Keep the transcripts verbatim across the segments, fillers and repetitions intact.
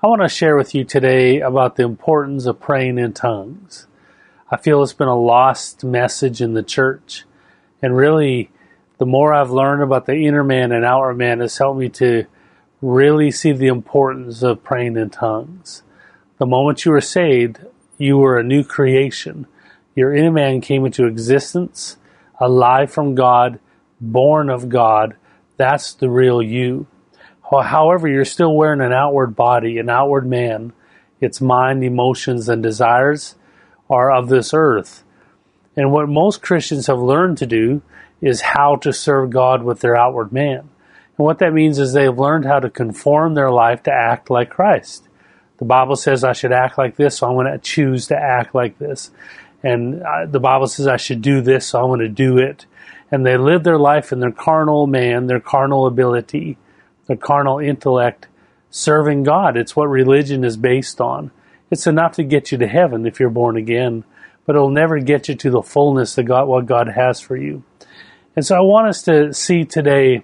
I want to share with you today about the importance of praying in tongues. I feel it's been a lost message in the church. And really, the more I've learned about the inner man and outer man has helped me to really see the importance of praying in tongues. The moment you were saved, you were a new creation. Your inner man came into existence, alive from God, born of God. That's the real you. However, you're still wearing an outward body, an outward man. Its mind, emotions, and desires are of this earth. And what most Christians have learned to do is how to serve God with their outward man. And what that means is they've learned how to conform their life to act like Christ. The Bible says I should act like this, so I'm going to choose to act like this. And the Bible says I should do this, so I'm going to do it. And they live their life in their carnal man, their carnal ability, their carnal intellect, serving God. It's what religion is based on. It's enough to get you to heaven if you're born again, but it'll never get you to the fullness of God, what God has for you. And so I want us to see today,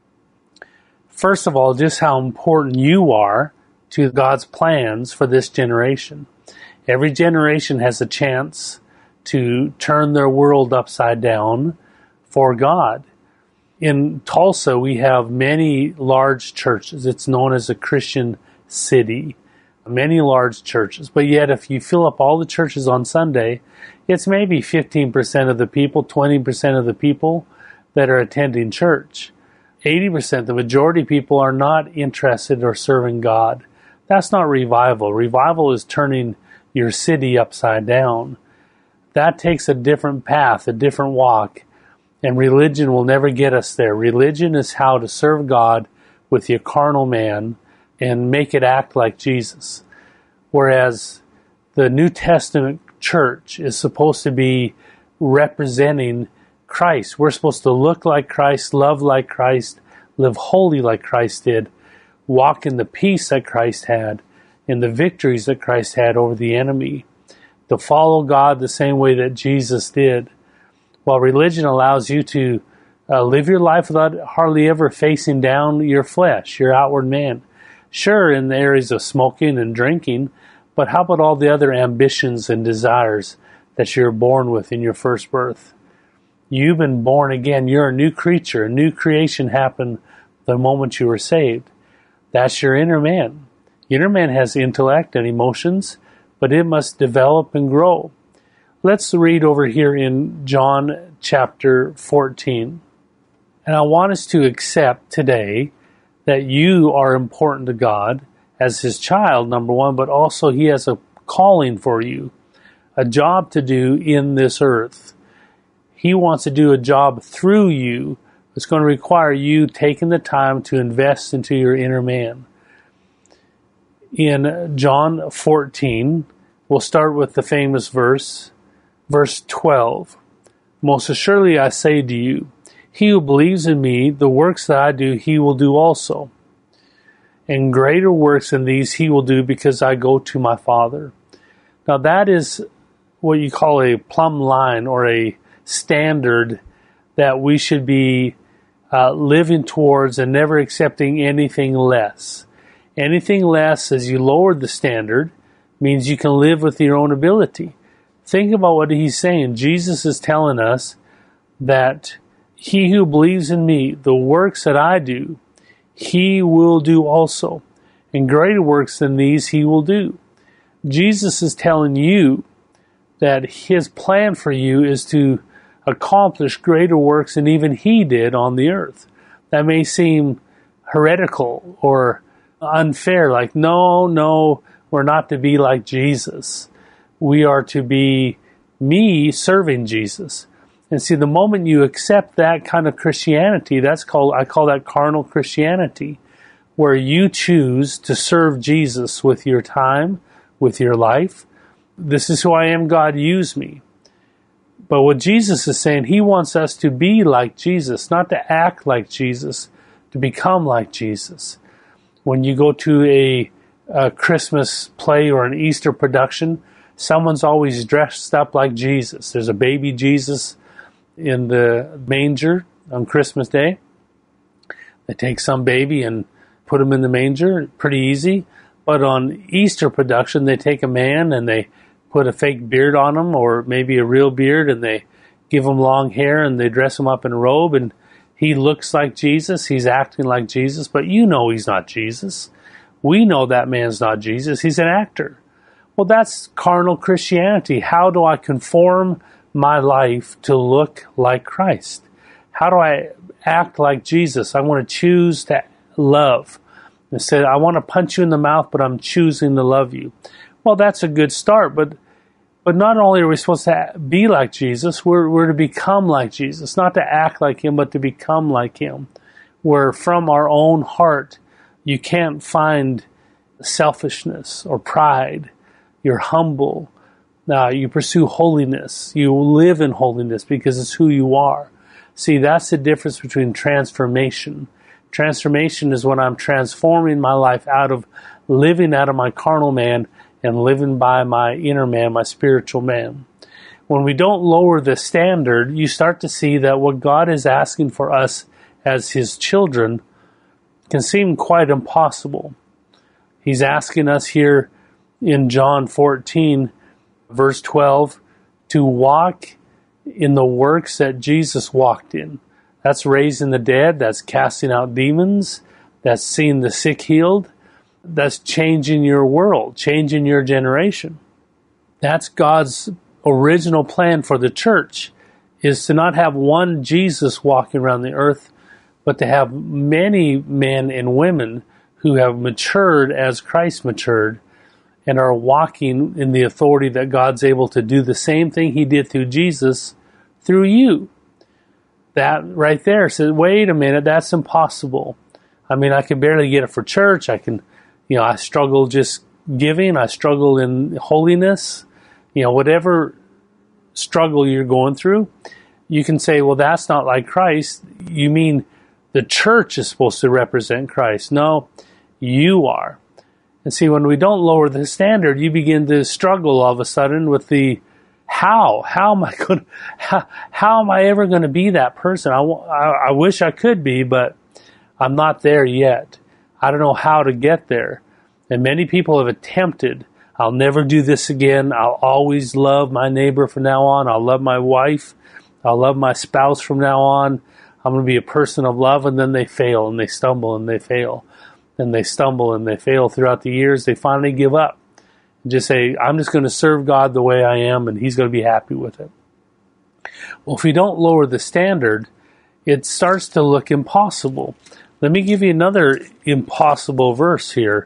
first of all, just how important you are to God's plans for this generation. Every generation has a chance to turn their world upside down for God. In Tulsa, we have many large churches. It's known as a Christian city. Many large churches. But yet, if you fill up all the churches on Sunday, it's maybe fifteen percent of the people, twenty percent of the people that are attending church. eighty percent, the majority of people are not interested or serving God. That's not revival. Revival is turning your city upside down. That takes a different path, a different walk. And religion will never get us there. Religion is how to serve God with your carnal man and make it act like Jesus. Whereas the New Testament church is supposed to be representing Christ. We're supposed to look like Christ, love like Christ, live holy like Christ did, walk in the peace that Christ had, in the victories that Christ had over the enemy, to follow God the same way that Jesus did. While religion allows you to uh, live your life without hardly ever facing down your flesh, your outward man. Sure, in the areas of smoking and drinking, but how about all the other ambitions and desires that you're born with in your first birth? You've been born again. You're a new creature. A new creation happened the moment you were saved. That's your inner man. Your inner man has intellect and emotions, but it must develop and grow. Let's read over here in John chapter fourteen. And I want us to accept today that you are important to God as His child, number one, but also He has a calling for you, a job to do in this earth. He wants to do a job through you. It's going to require you taking the time to invest into your inner man. In John fourteen, we'll start with the famous verse, verse twelve. Most assuredly I say to you, he who believes in me, the works that I do, he will do also. And greater works than these he will do, because I go to my Father. Now that is what you call a plumb line, or a standard that we should be uh, living towards and never accepting anything less. Anything less, as you lower the standard, means you can live with your own ability. Think about what he's saying. Jesus is telling us that he who believes in me, the works that I do, he will do also. And greater works than these he will do. Jesus is telling you that his plan for you is to accomplish greater works than even he did on the earth. That may seem heretical or unfair, like, no, no, we're not to be like Jesus. We are to be me serving Jesus. And see, the moment you accept that kind of Christianity, that's called, I call that carnal Christianity, where you choose to serve Jesus with your time, with your life. This is who I am, God, use me. But what Jesus is saying, he wants us to be like Jesus, not to act like Jesus, to become like Jesus. When you go to a, a Christmas play or an Easter production, someone's always dressed up like Jesus. There's a baby Jesus in the manger on Christmas Day. They take some baby and put him in the manger. Pretty easy. But on Easter production, they take a man and they put a fake beard on him, or maybe a real beard, and they give him long hair and they dress him up in a robe, and he looks like Jesus, he's acting like Jesus, but you know he's not Jesus. We know that man's not Jesus, he's an actor. Well, that's carnal Christianity. How do I conform my life to look like Christ? How do I act like Jesus? I want to choose to love. Instead, I want to punch you in the mouth, but I'm choosing to love you. Well, that's a good start, but but not only are we supposed to be like Jesus, we're, we're to become like Jesus. Not to act like him, but to become like him. Where from our own heart, you can't find selfishness or pride. You're humble. Uh, you pursue holiness. You live in holiness because it's who you are. See, that's the difference between transformation. Transformation is when I'm transforming my life out of living out of my carnal man and living by my inner man, my spiritual man. When we don't lower the standard, you start to see that what God is asking for us as his children can seem quite impossible. He's asking us here in John fourteen, verse twelve, to walk in the works that Jesus walked in. That's raising the dead, that's casting out demons, that's seeing the sick healed, that's changing your world, changing your generation. That's God's original plan for the church, is to not have one Jesus walking around the earth, but to have many men and women who have matured as Christ matured and are walking in the authority that God's able to do the same thing he did through Jesus through you. That right there says, wait a minute, that's impossible. I mean, I can barely get it for church. I can, you know, I struggle just giving. I struggle in holiness. You know, whatever struggle you're going through, you can say, well, that's not like Christ. You mean the church is supposed to represent Christ. No, you are. And see, when we don't lower the standard, you begin to struggle all of a sudden with the how. How am I going? How, how am I ever going to be that person? I, I, I wish I could be, but I'm not there yet. I don't know how to get there. And many people have attempted. I'll never do this again. I'll always love my neighbor from now on. I'll love my wife. I'll love my spouse from now on. I'm going to be a person of love. And then they fail and they stumble and they fail. And they stumble and they fail throughout the years. They finally give up. And just say, I'm just going to serve God the way I am and he's going to be happy with it. Well, if we don't lower the standard, it starts to look impossible. Let me give you another impossible verse here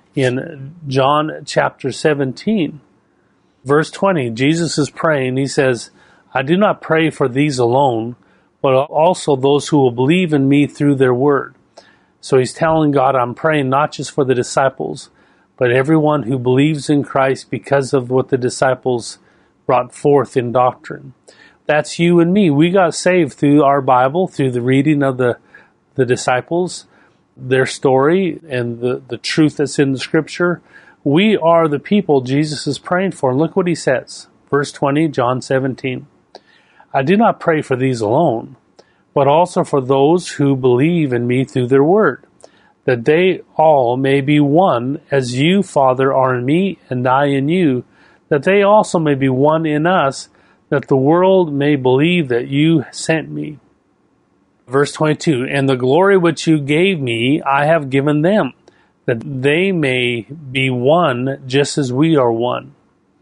in John chapter seventeen. Verse twenty, Jesus is praying. He says, I do not pray for these alone, but also those who will believe in me through their word. So he's telling God, I'm praying not just for the disciples, but everyone who believes in Christ because of what the disciples brought forth in doctrine. That's you and me. We got saved through our Bible, through the reading of the, the disciples, their story, and the, the truth that's in the scripture. We are the people Jesus is praying for. And look what he says. Verse twenty, John seventeen. I do not pray for these alone, but also for those who believe in me through their word, that they all may be one, as you, Father, are in me, and I in you, that they also may be one in us, that the world may believe that you sent me. Verse twenty-two, and the glory which you gave me, I have given them, that they may be one just as we are one.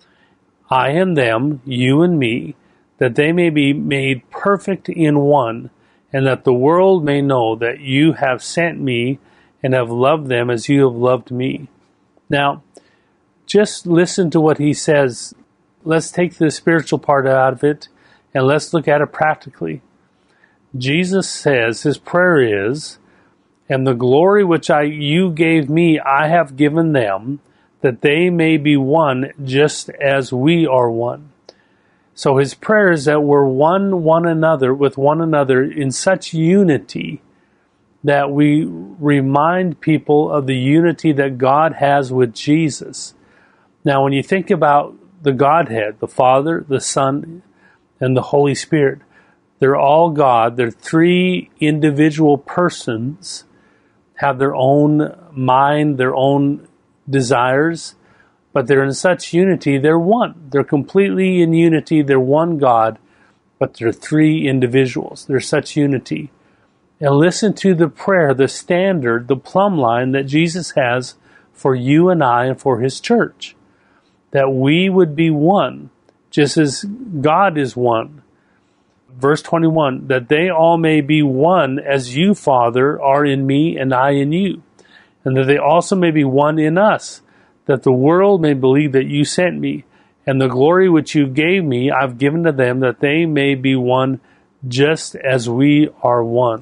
I and them, you and me, that they may be made perfect in one, and that the world may know that you have sent me and have loved them as you have loved me. Now, just listen to what he says. Let's take the spiritual part out of it, and let's look at it practically. Jesus says, his prayer is, and the glory which I you gave me, I have given them, that they may be one just as we are one. So his prayer is that we're one one another with one another in such unity that we remind people of the unity that God has with Jesus. Now, when you think about the Godhead, the Father, the Son, and the Holy Spirit, they're all God. They're three individual persons, have their own mind, their own desires, but they're in such unity, they're one. They're completely in unity, they're one God, but they're three individuals. There's such unity. And listen to the prayer, the standard, the plumb line that Jesus has for you and I and for his church. That we would be one, just as God is one. Verse twenty-one, that they all may be one as you, Father, are in me and I in you. And that they also may be one in us, that the world may believe that you sent me. And the glory which you gave me, I've given to them, that they may be one just as we are one.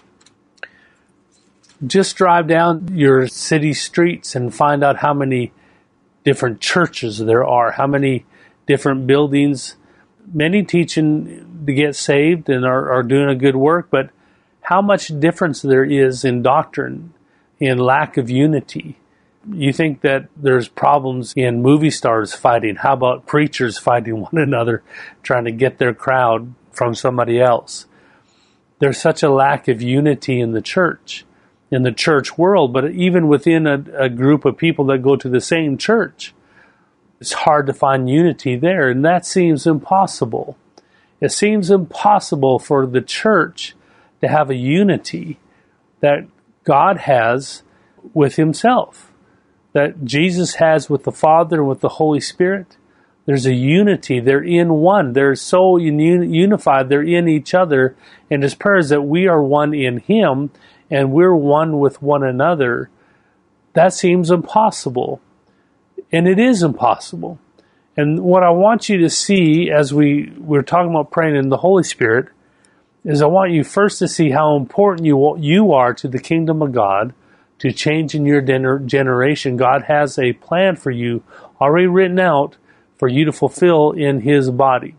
Just drive down your city streets and find out how many different churches there are, how many different buildings. Many teaching to get saved and are, are doing a good work, but how much difference there is in doctrine, in lack of unity. You think that there's problems in movie stars fighting. How about preachers fighting one another, trying to get their crowd from somebody else? There's such a lack of unity in the church, in the church world, but even within a, a group of people that go to the same church, it's hard to find unity there, and that seems impossible. It seems impossible for the church to have a unity that God has with himself, that Jesus has with the Father and with the Holy Spirit. There's a unity. They're in one. They're so unified. They're in each other. And his prayer is that we are one in him and we're one with one another. That seems impossible. And it is impossible. And what I want you to see as we, we're talking about praying in the Holy Spirit is I want you first to see how important you, you are to the kingdom of God, to change in your gener- generation. God has a plan for you already written out for you to fulfill in his body.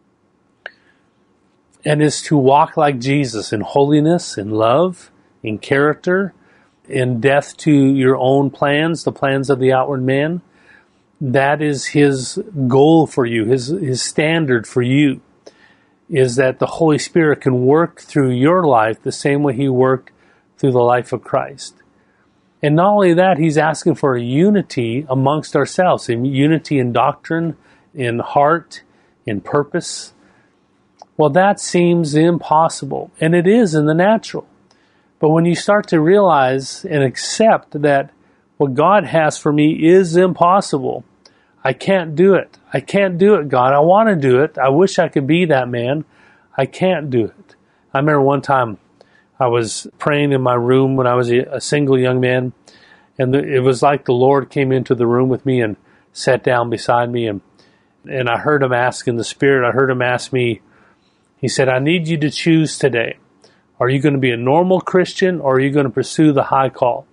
And is to walk like Jesus in holiness, in love, in character, in death to your own plans, the plans of the outward man. That is his goal for you, his, his standard for you, is that the Holy Spirit can work through your life the same way he worked through the life of Christ. And not only that, he's asking for a unity amongst ourselves, in unity in doctrine, in heart, in purpose. Well, that seems impossible, and it is in the natural. But when you start to realize and accept that what God has for me is impossible, I can't do it. I can't do it, God. I want to do it. I wish I could be that man. I can't do it. I remember one time I was praying in my room when I was a single young man, and it was like the Lord came into the room with me and sat down beside me, and and I heard him ask in the Spirit, I heard him ask me, he said, I need you to choose today. Are you going to be a normal Christian, or are you going to pursue the high call?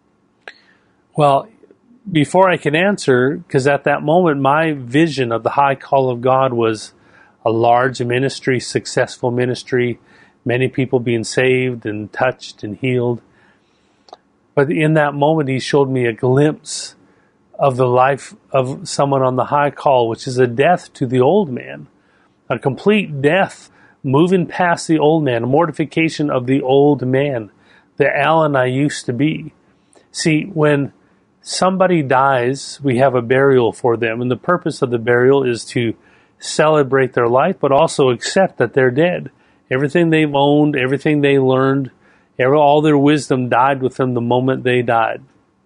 Well, before I could answer, because at that moment my vision of the high call of God was a large ministry, successful ministry, many people being saved and touched and healed. But in that moment, he showed me a glimpse of the life of someone on the high call, which is a death to the old man, a complete death, moving past the old man, a mortification of the old man, the Alan I used to be. See, when somebody dies, we have a burial for them, and the purpose of the burial is to celebrate their life, but also accept that they're dead. Everything they've owned, everything they learned, every, all their wisdom died with them the moment they died.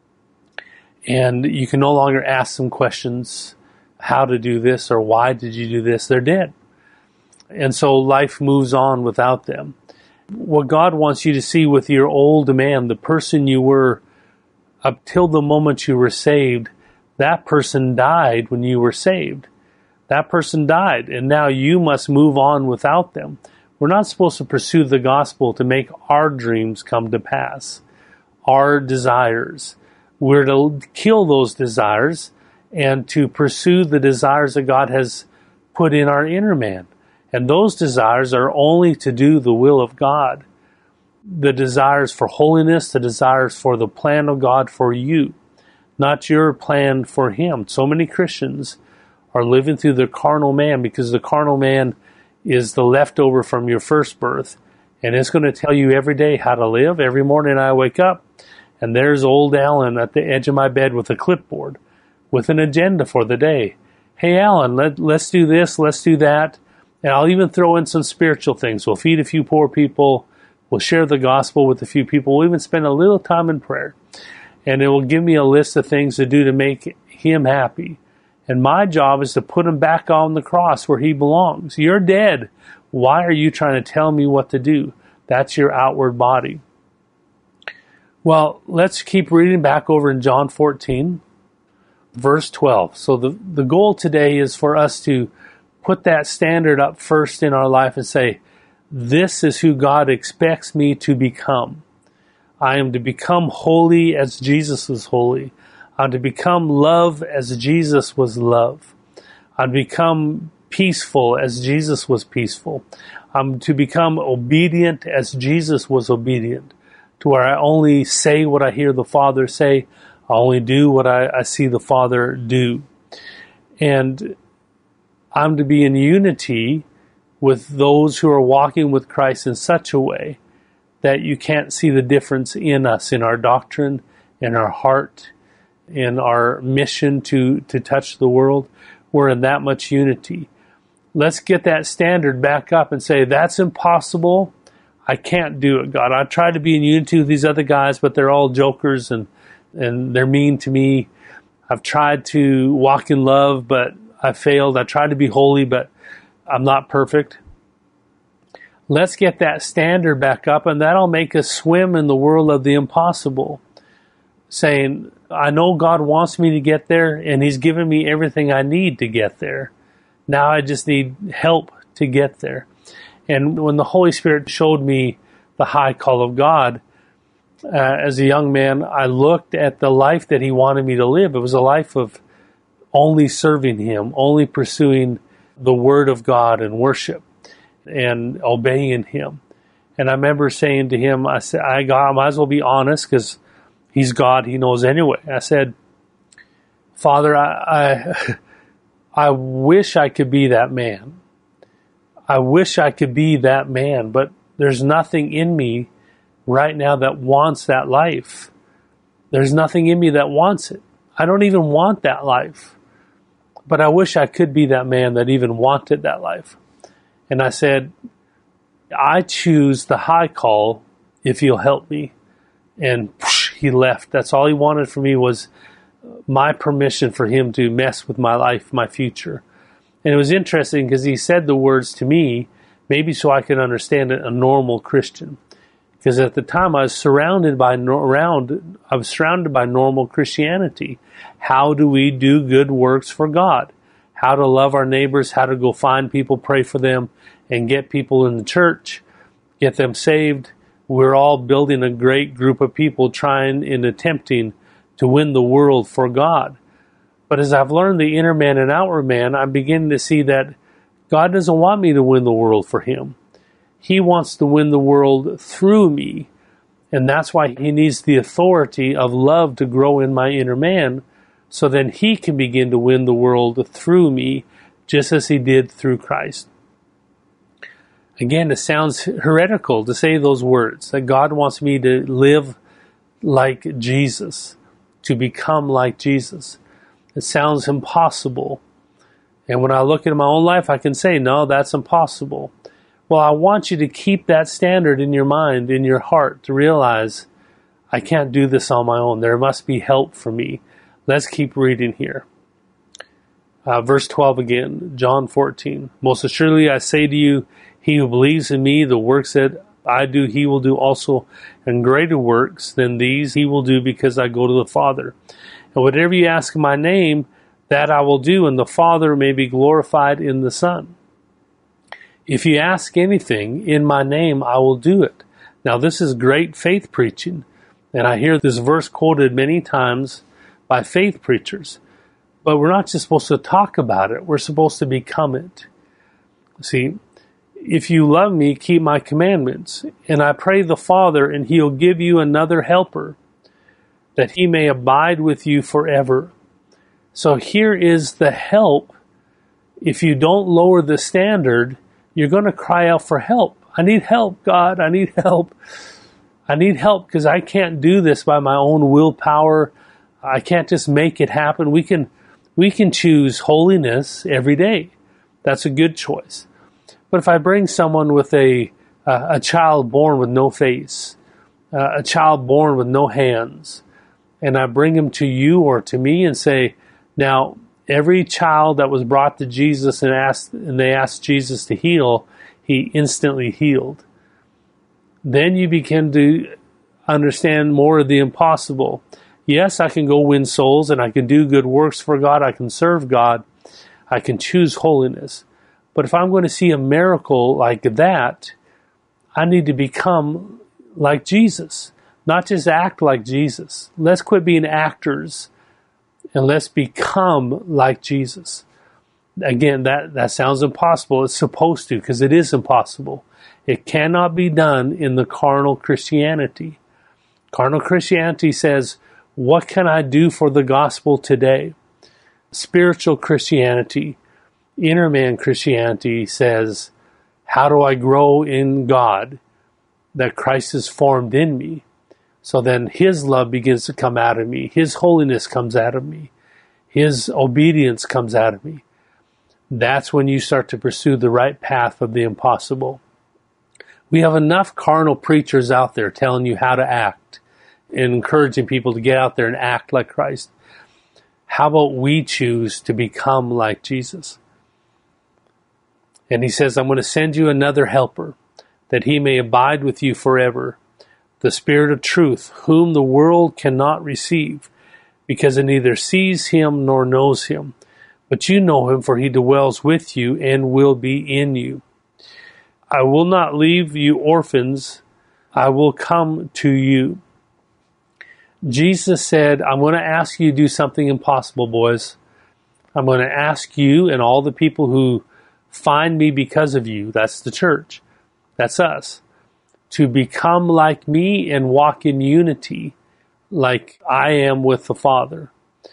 And you can no longer ask them questions, how to do this or why did you do this? They're dead. And so life moves on without them. What God wants you to see with your old man, the person you were up till the moment you were saved, that person died when you were saved. That person died, and now you must move on without them. We're not supposed to pursue the gospel to make our dreams come to pass, our desires. We're to kill those desires and to pursue the desires that God has put in our inner man. And those desires are only to do the will of God. The desires for holiness, the desires for the plan of God for you, not your plan for him. So many Christians are living through the carnal man because the carnal man is the leftover from your first birth, and it's going to tell you every day how to live. Every morning I wake up And there's old Alan at the edge of my bed with a clipboard, with an agenda for the day. Hey, Alan, let, let's do this, let's do that. And I'll even throw in some spiritual things. We'll feed a few poor people. We'll share the gospel with a few people. We'll even spend a little time in prayer. And it will give me a list of things to do to make him happy. And my job is to put him back on the cross where he belongs. You're dead. Why are you trying to tell me what to do? That's your outward body. Well, let's keep reading back over in John fourteen, verse twelve. So the, the goal today is for us to put that standard up first in our life and say, this is who God expects me to become. I am to become holy as Jesus was holy. I'm to become love as Jesus was love. I'm to become peaceful as Jesus was peaceful. I'm to become obedient as Jesus was obedient, to where I only say what I hear the Father say. I only do what I, I see the Father do. And I'm to be in unity with those who are walking with Christ in such a way that you can't see the difference in us, in our doctrine, in our heart, in our mission to, to touch the world. We're in that much unity. Let's get that standard back up and say, that's impossible. I can't do it, God. I tried to be in unity with these other guys, but they're all jokers and, and they're mean to me. I've tried to walk in love, but I failed. I tried to be holy, but I'm not perfect. Let's get that standard back up, and that'll make us swim in the world of the impossible. Saying, I know God wants me to get there, and He's given me everything I need to get there. Now I just need help to get there. And when the Holy Spirit showed me the high call of God, uh, as a young man, I looked at the life that He wanted me to live. It was a life of only serving Him, only pursuing the Word of God and worship and obeying Him. And I remember saying to Him, I said, I, God, I might as well be honest because He's God, He knows anyway. I said, Father, I, I, I wish I could be that man. I wish I could be that man, but there's nothing in me right now that wants that life. There's nothing in me that wants it. I don't even want that life. But I wish I could be that man that even wanted that life. And I said, I choose the high call if you'll help me. And whoosh, He left. That's all He wanted from me was my permission for Him to mess with my life, my future. And it was interesting because He said the words to me, maybe so I could understand it, a normal Christian. Because at the time I was surrounded by around, I was surrounded by normal Christianity. How do we do good works for God? How to love our neighbors, how to go find people, pray for them, and get people in the church, get them saved. We're all building a great group of people trying and attempting to win the world for God. But as I've learned the inner man and outward man, I'm beginning to see that God doesn't want me to win the world for Him. He wants to win the world through me. And that's why He needs the authority of love to grow in my inner man, so then He can begin to win the world through me, just as He did through Christ. Again, it sounds heretical to say those words, that God wants me to live like Jesus, to become like Jesus. It sounds impossible. And when I look at my own life, I can say, no, that's impossible. Well, I want you to keep that standard in your mind, in your heart, to realize I can't do this on my own. There must be help for me. Let's keep reading here. Uh, verse twelve again, John fourteen. Most assuredly I say to you, he who believes in me, the works that I do, he will do also, and greater works than these he will do, because I go to the Father. And whatever you ask in my name, that I will do, and the Father may be glorified in the Son. If you ask anything in my name, I will do it. Now this is great faith preaching, and I hear this verse quoted many times by faith preachers. But we're not just supposed to talk about it, we're supposed to become it. See, if you love me, keep my commandments, and I pray the Father, and he'll give you another helper, that he may abide with you forever. So here is the help. If you don't lower the standard, you're going to cry out for help. I need help, God. I need help. I need help because I can't do this by my own willpower. I can't just make it happen. We can, we can choose holiness every day. That's a good choice. But if I bring someone with a, uh, a child born with no face, uh, a child born with no hands, and I bring him to you or to me and say, now, every child that was brought to Jesus and asked, and they asked Jesus to heal, he instantly healed. Then you begin to understand more of the impossible. Yes, I can go win souls and I can do good works for God. I can serve God. I can choose holiness. But if I'm going to see a miracle like that, I need to become like Jesus, not just act like Jesus. Let's quit being actors and let's become like Jesus. Again, that, that sounds impossible. It's supposed to, because it is impossible. It cannot be done in the carnal Christianity. Carnal Christianity says, what can I do for the gospel today? Spiritual Christianity, inner man Christianity says, how do I grow in God that Christ is formed in me? So then his love begins to come out of me. His holiness comes out of me. His obedience comes out of me. That's when you start to pursue the right path of the impossible. We have enough carnal preachers out there telling you how to act and encouraging people to get out there and act like Christ. How about we choose to become like Jesus? And he says, I'm going to send you another helper, that he may abide with you forever, the Spirit of truth, whom the world cannot receive, because it neither sees him nor knows him. But you know him, for he dwells with you and will be in you. I will not leave you orphans. I will come to you. Jesus said, I'm going to ask you to do something impossible, boys. I'm going to ask you and all the people who find me because of you, that's the church, that's us, to become like me and walk in unity like I am with the Father.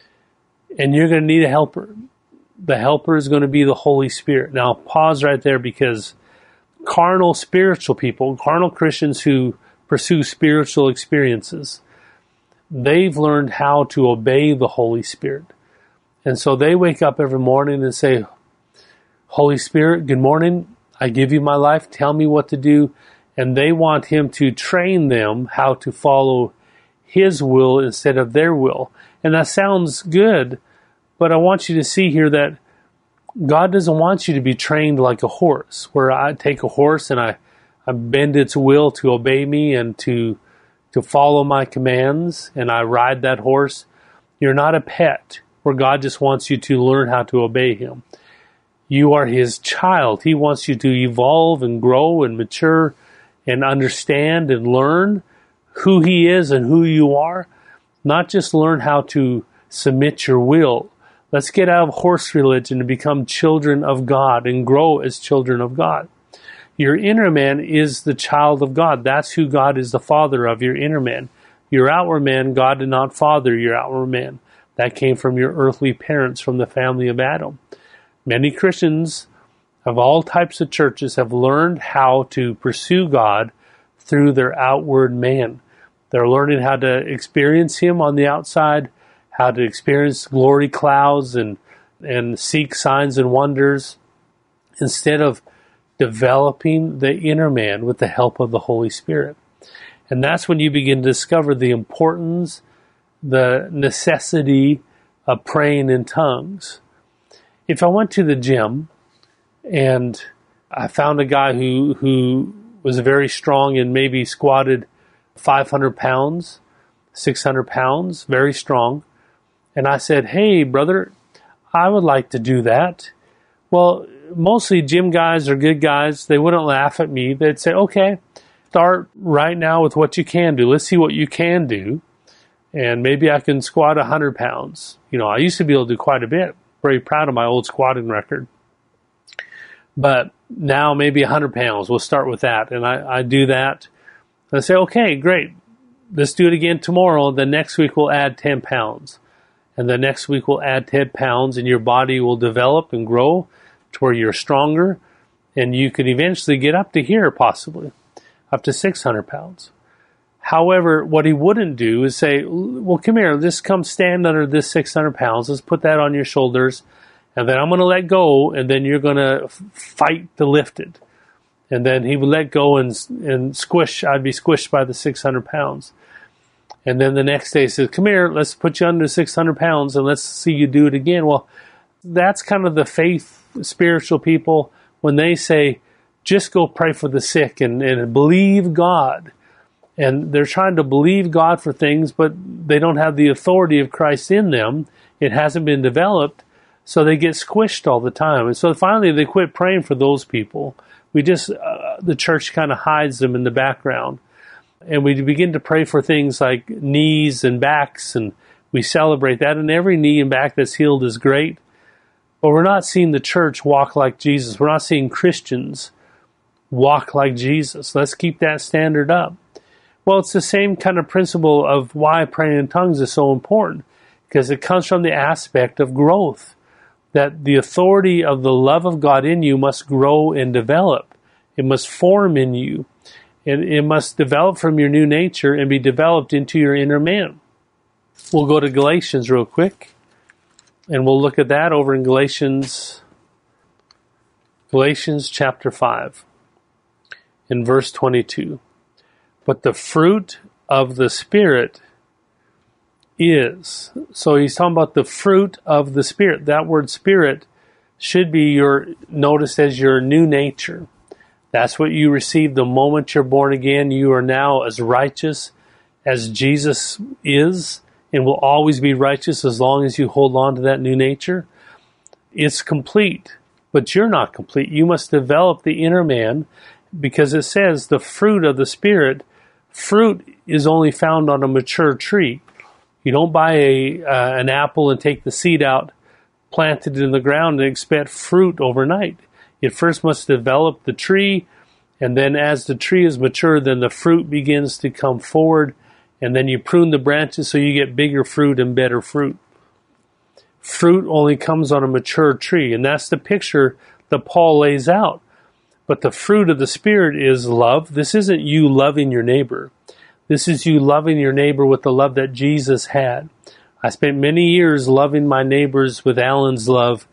And you're going to need a helper. The helper is going to be the Holy Spirit. Now, pause right there, because carnal spiritual people, carnal Christians who pursue spiritual experiences, they've learned how to obey the Holy Spirit. And so they wake up every morning and say, Holy Spirit, good morning. I give you my life. Tell me what to do. And they want him to train them how to follow his will instead of their will. And that sounds good, but I want you to see here that God doesn't want you to be trained like a horse, where I take a horse and I, I bend its will to obey me and to to follow my commands, and I ride that horse. You're not a pet, where God just wants you to learn how to obey him. You are his child. He wants you to evolve and grow and mature and understand and learn who he is and who you are, not just learn how to submit your will. Let's get out of horse religion and become children of God and grow as children of God. Your inner man is the child of God. That's who God is the father of, your inner man. Your outward man, God did not father your outward man. That came from your earthly parents, from the family of Adam. Many Christians of all types of churches have learned how to pursue God through their outward man. They're learning how to experience him on the outside, how to experience glory clouds and, and seek signs and wonders, instead of developing the inner man with the help of the Holy Spirit. And that's when you begin to discover the importance, the necessity of praying in tongues. If I went to the gym and I found a guy who, who was very strong and maybe squatted five hundred pounds, six hundred pounds, very strong, and I said, hey, brother, I would like to do that. Well, mostly gym guys are good guys. They wouldn't laugh at me. They'd say, okay, start right now with what you can do. Let's see what you can do. And maybe I can squat one hundred pounds. You know, I used to be able to do quite a bit. Very proud of my old squatting record. But now maybe one hundred pounds. We'll start with that. And I, I do that. And I say, okay, great. Let's do it again tomorrow. The next week we'll add ten pounds. And the next week we'll add ten pounds, and your body will develop and grow to where you're stronger, and you could eventually get up to here, possibly up to six hundred pounds. However, what he wouldn't do is say, well, come here, just come stand under this six hundred pounds. Let's put that on your shoulders. And then I'm going to let go, and then you're going to fight to lift it. And then he would let go and and squish. I'd be squished by the six hundred pounds. And then the next day he says, come here, let's put you under six hundred pounds, and let's see you do it again. Well, that's kind of the faith, spiritual people, when they say, just go pray for the sick and, and believe God. And they're trying to believe God for things, but they don't have the authority of Christ in them. It hasn't been developed. So they get squished all the time. And so finally they quit praying for those people. We just, uh, the church kind of hides them in the background. And we begin to pray for things like knees and backs, and we celebrate that. And every knee and back that's healed is great. But we're not seeing the church walk like Jesus. We're not seeing Christians walk like Jesus. Let's keep that standard up. Well, it's the same kind of principle of why praying in tongues is so important, because it comes from the aspect of growth. That the authority of the love of God in you must grow and develop. It must form in you. And it must develop from your new nature and be developed into your inner man. We'll go to Galatians real quick. And we'll look at that over in Galatians, Galatians chapter five. In verse twenty-two. But the fruit of the Spirit is. So he's talking about the fruit of the Spirit. That word Spirit should be your noticed as your new nature. That's what you receive the moment you're born again. You are now as righteous as Jesus is and will always be righteous as long as you hold on to that new nature. It's complete, but you're not complete. You must develop the inner man, because it says the fruit of the Spirit. Fruit is only found on a mature tree. You don't buy a uh, an apple and take the seed out, plant it in the ground, and expect fruit overnight. It first must develop the tree, and then as the tree is mature, then the fruit begins to come forward, and then you prune the branches so you get bigger fruit and better fruit. Fruit only comes on a mature tree, and that's the picture that Paul lays out. But the fruit of the Spirit is love. This isn't you loving your neighbor. This is you loving your neighbor with the love that Jesus had. I spent many years loving my neighbors with Alan's love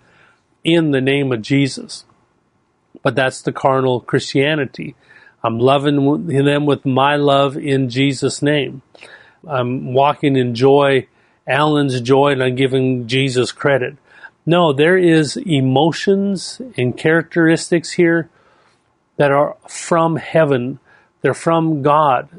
in the name of Jesus. But that's the carnal Christianity. I'm loving them with my love in Jesus' name. I'm walking in joy, Alan's joy, and I'm giving Jesus credit. No, there is emotions and characteristics here that are from heaven. They're from God.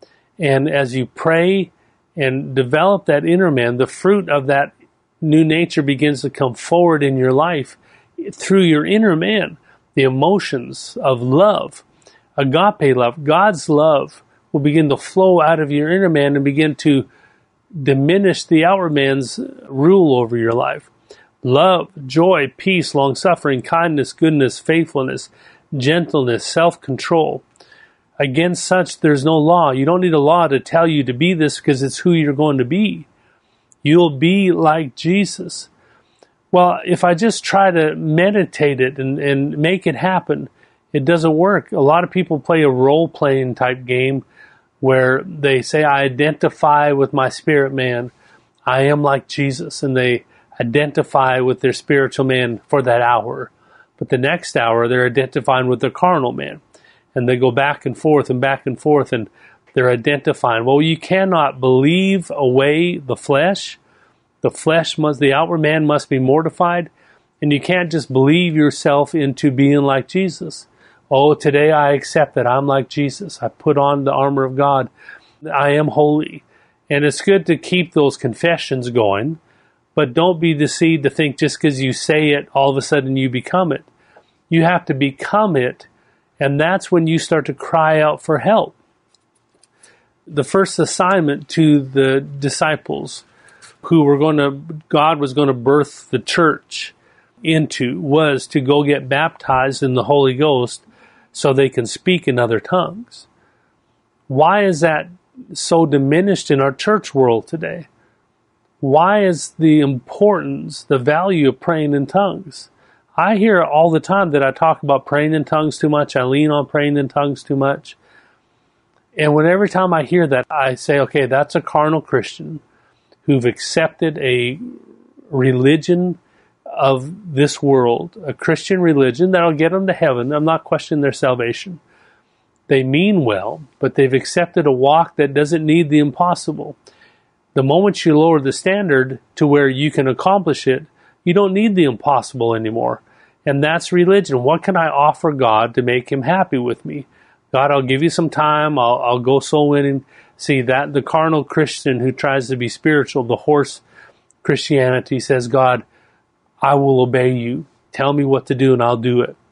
And as you pray and develop that inner man, the fruit of that new nature begins to come forward in your life through your inner man. The emotions of love, agape love, God's love will begin to flow out of your inner man and begin to diminish the outward man's rule over your life. Love, joy, peace, long-suffering, kindness, goodness, faithfulness, gentleness, self-control. Against such, there's no law. You don't need a law to tell you to be this, because it's who you're going to be. You'll be like Jesus. Well, if I just try to meditate it and, and make it happen, it doesn't work. A lot of people play a role-playing type game where they say, I identify with my spirit man. I am like Jesus. And they identify with their spiritual man for that hour. But the next hour, they're identifying with their carnal man. And they go back and forth and back and forth, and they're identifying. Well, you cannot believe away the flesh. The flesh must, the outward man must be mortified. And you can't just believe yourself into being like Jesus. Oh, today I accept that I'm like Jesus. I put on the armor of God. I am holy. And it's good to keep those confessions going. But don't be deceived to think just because you say it, all of a sudden you become it. You have to become it. And that's when you start to cry out for help. The first assignment to the disciples who were going to, God was going to birth the church into, was to go get baptized in the Holy Ghost so they can speak in other tongues. Why is that so diminished in our church world today? Why is the importance, the value of praying in tongues? I hear all the time that I talk about praying in tongues too much. I lean on praying in tongues too much. And when every time I hear that, I say, okay, that's a carnal Christian who've accepted a religion of this world, a Christian religion that'll get them to heaven. I'm not questioning their salvation. They mean well, but they've accepted a walk that doesn't need the impossible. The moment you lower the standard to where you can accomplish it, you don't need the impossible anymore. And that's religion. What can I offer God to make him happy with me? God, I'll give you some time. I'll, I'll go soul winning. See, that the carnal Christian who tries to be spiritual, the horse Christianity says, God, I will obey you. Tell me what to do and I'll do it.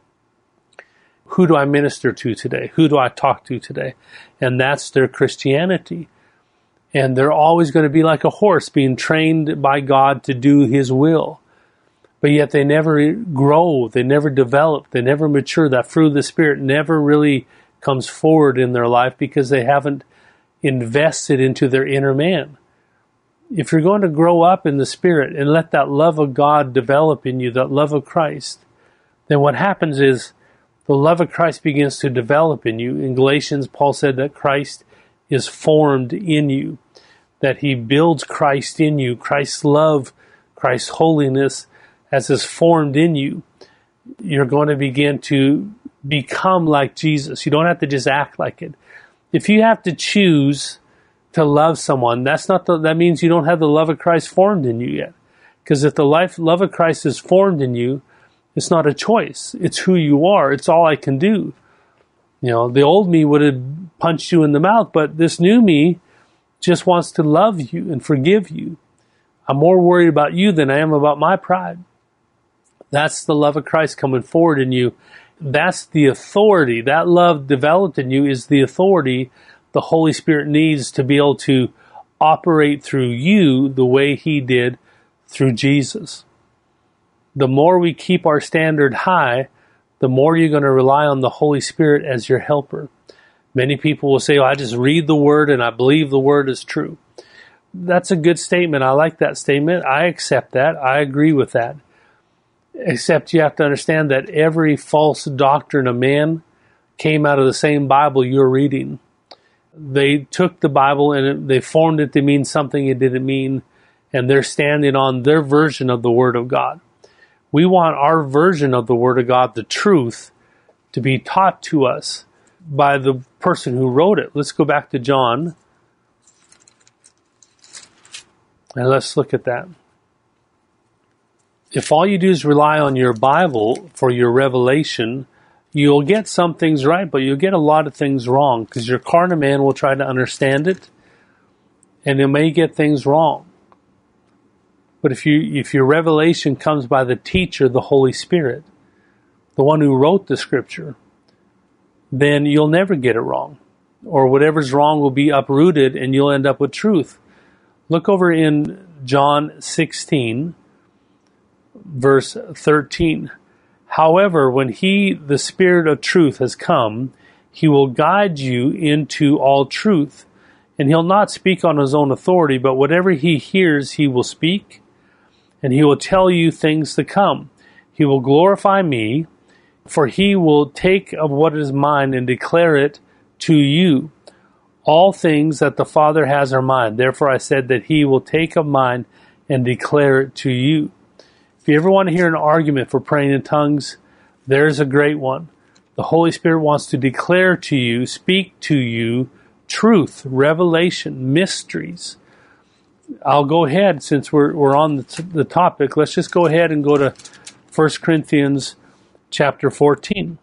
Who do I minister to today? Who do I talk to today? And that's their Christianity. And they're always going to be like a horse being trained by God to do his will. But yet they never grow, they never develop, they never mature. That fruit of the Spirit never really comes forward in their life because they haven't invested into their inner man. If you're going to grow up in the Spirit and let that love of God develop in you, that love of Christ, then what happens is the love of Christ begins to develop in you. In Galatians, Paul said that Christ is formed in you, that he builds Christ in you. Christ's love, Christ's holiness, as is formed in you, you're going to begin to become like Jesus. You don't have to just act like it. If you have to choose to love someone, that's not the, that means you don't have the love of Christ formed in you yet. Because if the life, love of Christ is formed in you, it's not a choice. It's who you are. It's all I can do. You know, the old me would have punched you in the mouth, but this new me just wants to love you and forgive you. I'm more worried about you than I am about my pride. That's the love of Christ coming forward in you. That's the authority. That love developed in you is the authority the Holy Spirit needs to be able to operate through you the way he did through Jesus. The more we keep our standard high, the more you're going to rely on the Holy Spirit as your helper. Many people will say, oh, I just read the Word and I believe the Word is true. That's a good statement. I like that statement. I accept that. I agree with that. Except you have to understand that every false doctrine of man came out of the same Bible you're reading. They took the Bible and they formed it to mean something it didn't mean, and they're standing on their version of the Word of God. We want our version of the Word of God, the truth, to be taught to us by the person who wrote it. Let's go back to John, and let's look at that. If all you do is rely on your Bible for your revelation, you'll get some things right, but you'll get a lot of things wrong because your carnal man will try to understand it, and it may get things wrong. But if you if your revelation comes by the teacher, the Holy Spirit, the one who wrote the Scripture, then you'll never get it wrong. Or whatever's wrong will be uprooted and you'll end up with truth. Look over in John sixteen, verse thirteen. However, when he, the Spirit of truth, has come, he will guide you into all truth. And he'll not speak on his own authority, but whatever he hears, he will speak. And he will tell you things to come. He will glorify me, for he will take of what is mine and declare it to you. All things that the Father has are mine. Therefore I said that he will take of mine and declare it to you. If you ever want to hear an argument for praying in tongues, there's a great one. The Holy Spirit wants to declare to you, speak to you, truth, revelation, mysteries. I'll go ahead, since we're we're on the, t- the topic, let's just go ahead and go to First Corinthians chapter fourteen.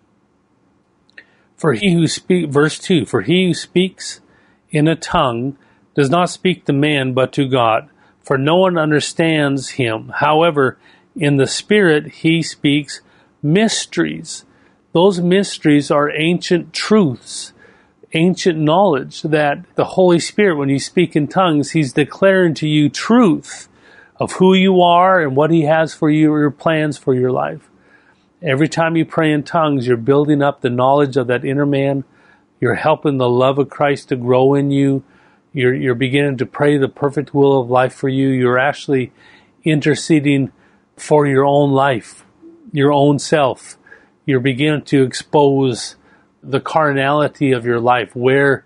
For he who speak, verse two, for he who speaks in a tongue does not speak to man, but to God, for no one understands him. However, in the Spirit he speaks mysteries. Those mysteries are ancient truths, ancient knowledge that the Holy Spirit, when you speak in tongues, he's declaring to you truth of who you are and what he has for you, your plans for your life. Every time you pray in tongues, you're building up the knowledge of that inner man. You're helping the love of Christ to grow in you. You're, you're beginning to pray the perfect will of life for you. You're actually interceding for your own life, your own self. You're beginning to expose the carnality of your life, where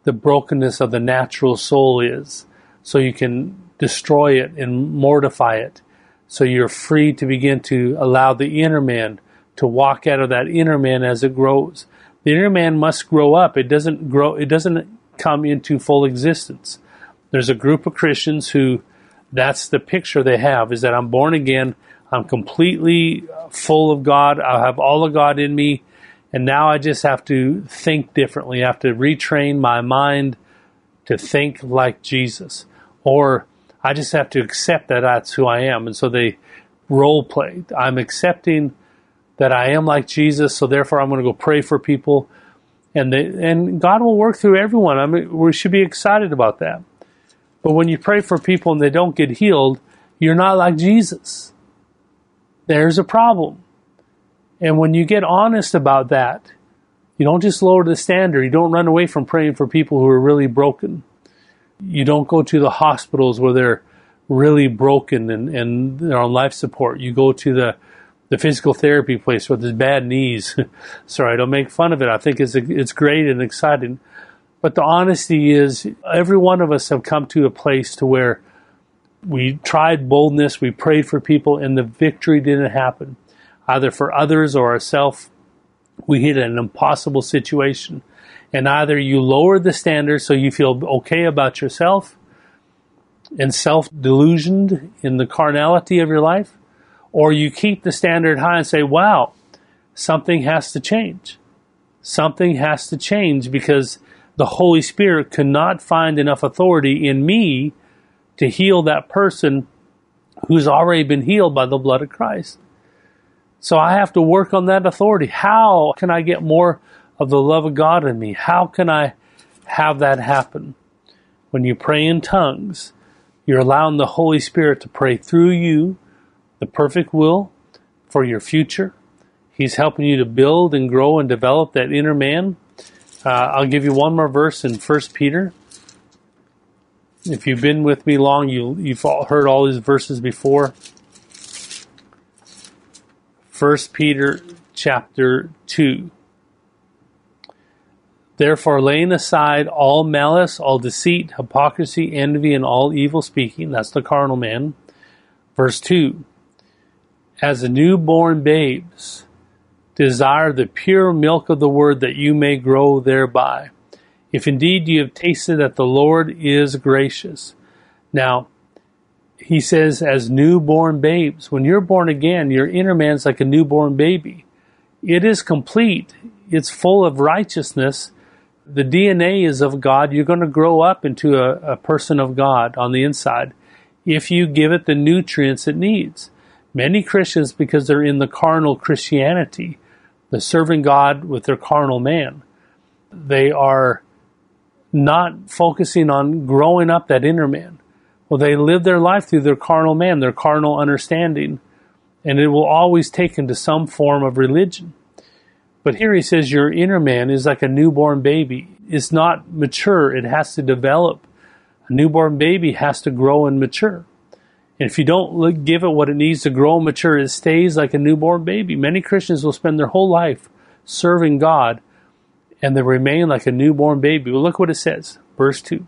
the brokenness of the natural soul is, so you can destroy it and mortify it, so you're free to begin to allow the inner man to walk out of that inner man as it grows. The inner man must grow up. It doesn't grow, it doesn't come into full existence. There's a group of Christians who, that's the picture they have, is that I'm born again, I'm completely full of God, I have all of God in me, and now I just have to think differently. I have to retrain my mind to think like Jesus. Or I just have to accept that that's who I am. And so they role play. I'm accepting that I am like Jesus, so therefore I'm going to go pray for people. And they, and God will work through everyone. I mean, we should be excited about that. But when you pray for people and they don't get healed, you're not like Jesus. There's a problem. And when you get honest about that, you don't just lower the standard. You don't run away from praying for people who are really broken. You don't go to the hospitals where they're really broken and, and they're on life support. You go to the, the physical therapy place with his bad knees. Sorry, I don't make fun of it. I think it's it's great and exciting. But the honesty is, every one of us have come to a place to where we tried boldness, we prayed for people, and the victory didn't happen. Either for others or ourselves, we hit an impossible situation. And either you lower the standard so you feel okay about yourself and self-delusioned in the carnality of your life, or you keep the standard high and say, wow, something has to change. Something has to change because the Holy Spirit could not find enough authority in me to heal that person who's already been healed by the blood of Christ. So I have to work on that authority. How can I get more of the love of God in me? How can I have that happen? When you pray in tongues, you're allowing the Holy Spirit to pray through you the perfect will for your future. He's helping you to build and grow and develop that inner man. Uh, I'll give you one more verse in First Peter. If you've been with me long, you, you've all heard all these verses before. First Peter chapter two. Therefore, laying aside all malice, all deceit, hypocrisy, envy, and all evil speaking, that's the carnal man. Verse two. As the newborn babes, desire the pure milk of the word that you may grow thereby. If indeed you have tasted that the Lord is gracious. Now, he says, as newborn babes. When you're born again, your inner man's like a newborn baby. It is complete. It's full of righteousness. The D N A is of God. You're going to grow up into a, a person of God on the inside if you give it the nutrients it needs. Many Christians, because they're in the carnal Christianity, they're serving God with their carnal man, they are not focusing on growing up that inner man. Well, they live their life through their carnal man, their carnal understanding, and it will always take them to some form of religion. But here he says your inner man is like a newborn baby. It's not mature. It has to develop. A newborn baby has to grow and mature. And if you don't give it what it needs to grow and mature, it stays like a newborn baby. Many Christians will spend their whole life serving God, and they remain like a newborn baby. Well, look what it says, verse two.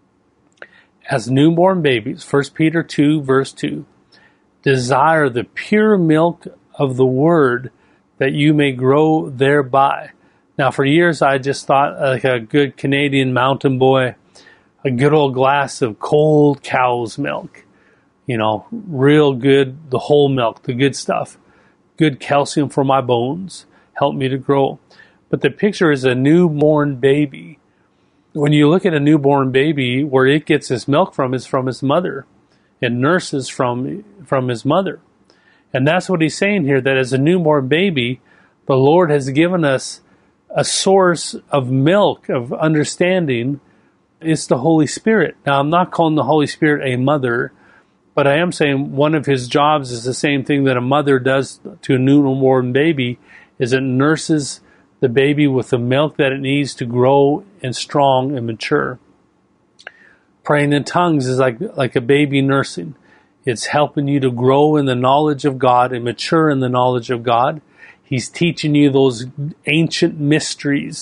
As newborn babies, First Peter two, verse two, desire the pure milk of the word that you may grow thereby. Now, for years, I just thought like a good Canadian mountain boy, a good old glass of cold cow's milk. You know, real good, the whole milk, the good stuff. Good calcium for my bones, help me to grow. But the picture is a newborn baby. When you look at a newborn baby, where it gets its milk from is from its mother. It nurses from, from his mother. And that's what he's saying here, that as a newborn baby, the Lord has given us a source of milk, of understanding. It's the Holy Spirit. Now, I'm not calling the Holy Spirit a mother, but I am saying one of his jobs is the same thing that a mother does to a newborn baby, is it nurses the baby with the milk that it needs to grow and strong and mature. Praying in tongues is like, like a baby nursing. It's helping you to grow in the knowledge of God and mature in the knowledge of God. He's teaching you those ancient mysteries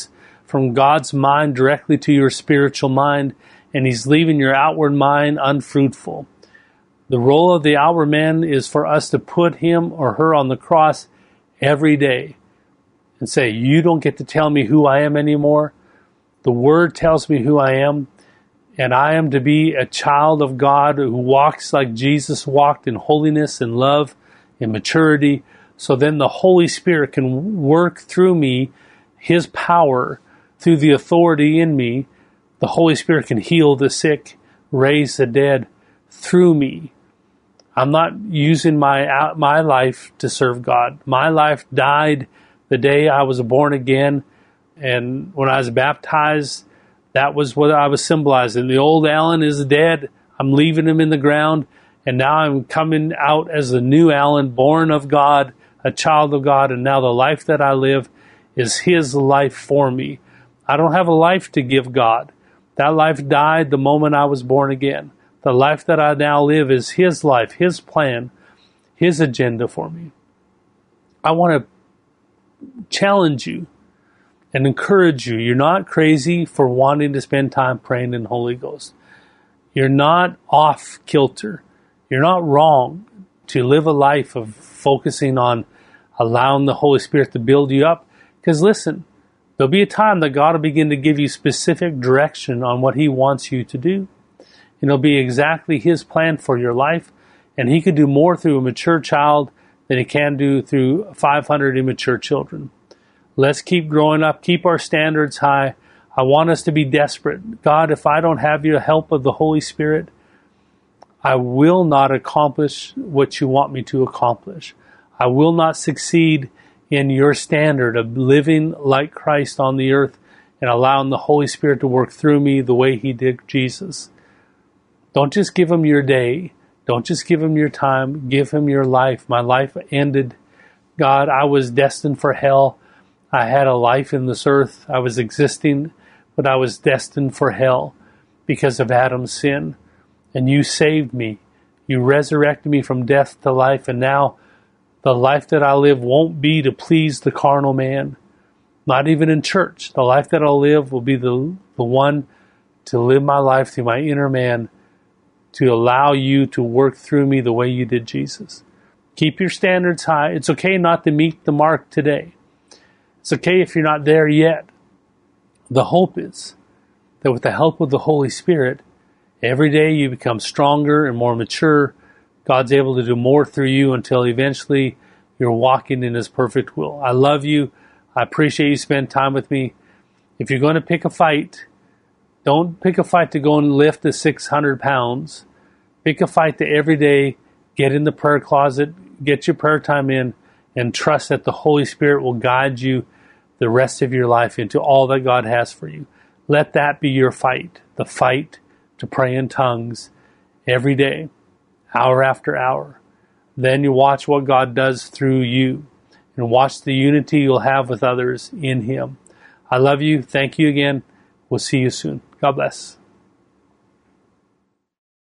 from God's mind directly to your spiritual mind, and He's leaving your outward mind unfruitful. The role of the outward man is for us to put him or her on the cross every day and say, you don't get to tell me who I am anymore. The Word tells me who I am, and I am to be a child of God who walks like Jesus walked in holiness and love and maturity. So then the Holy Spirit can work through me, His power, through the authority in me. The Holy Spirit can heal the sick, raise the dead through me. I'm not using my my life to serve God. My life died the day I was born again, and when I was baptized, that was what I was symbolizing. The old Alan is dead. I'm leaving him in the ground, and now I'm coming out as the new Alan, born of God, a child of God, and now the life that I live is His life for me. I don't have a life to give God. That life died the moment I was born again. The life that I now live is His life, His plan, His agenda for me. I want to challenge you and encourage you. You're not crazy for wanting to spend time praying in the Holy Ghost. You're not off kilter. You're not wrong to live a life of focusing on allowing the Holy Spirit to build you up. Because listen, there'll be a time that God will begin to give you specific direction on what He wants you to do. And it'll be exactly His plan for your life. And He could do more through a mature child than He can do through five hundred immature children. Let's keep growing up. Keep our standards high. I want us to be desperate. God, if I don't have your help of the Holy Spirit, I will not accomplish what you want me to accomplish. I will not succeed in your standard of living like Christ on the earth and allowing the Holy Spirit to work through me the way He did Jesus. Don't just give Him your day. Don't just give Him your time. Give Him your life. My life ended. God, I was destined for hell. I had a life in this earth. I was existing, but I was destined for hell because of Adam's sin. And you saved me. You resurrected me from death to life. And now the life that I live won't be to please the carnal man. Not even in church. The life that I'll live will be the, the one to live my life through my inner man, to allow you to work through me the way you did Jesus. Keep your standards high. It's okay not to meet the mark today. It's okay if you're not there yet. The hope is that with the help of the Holy Spirit, every day you become stronger and more mature. God's able to do more through you until eventually you're walking in His perfect will. I love you. I appreciate you spending time with me. If you're going to pick a fight, don't pick a fight to go and lift the six hundred pounds. Pick a fight to every day get in the prayer closet, get your prayer time in, and trust that the Holy Spirit will guide you the rest of your life into all that God has for you. Let that be your fight, the fight to pray in tongues every day, hour after hour. Then you watch what God does through you and watch the unity you'll have with others in Him. I love you. Thank you again. We'll see you soon. God bless.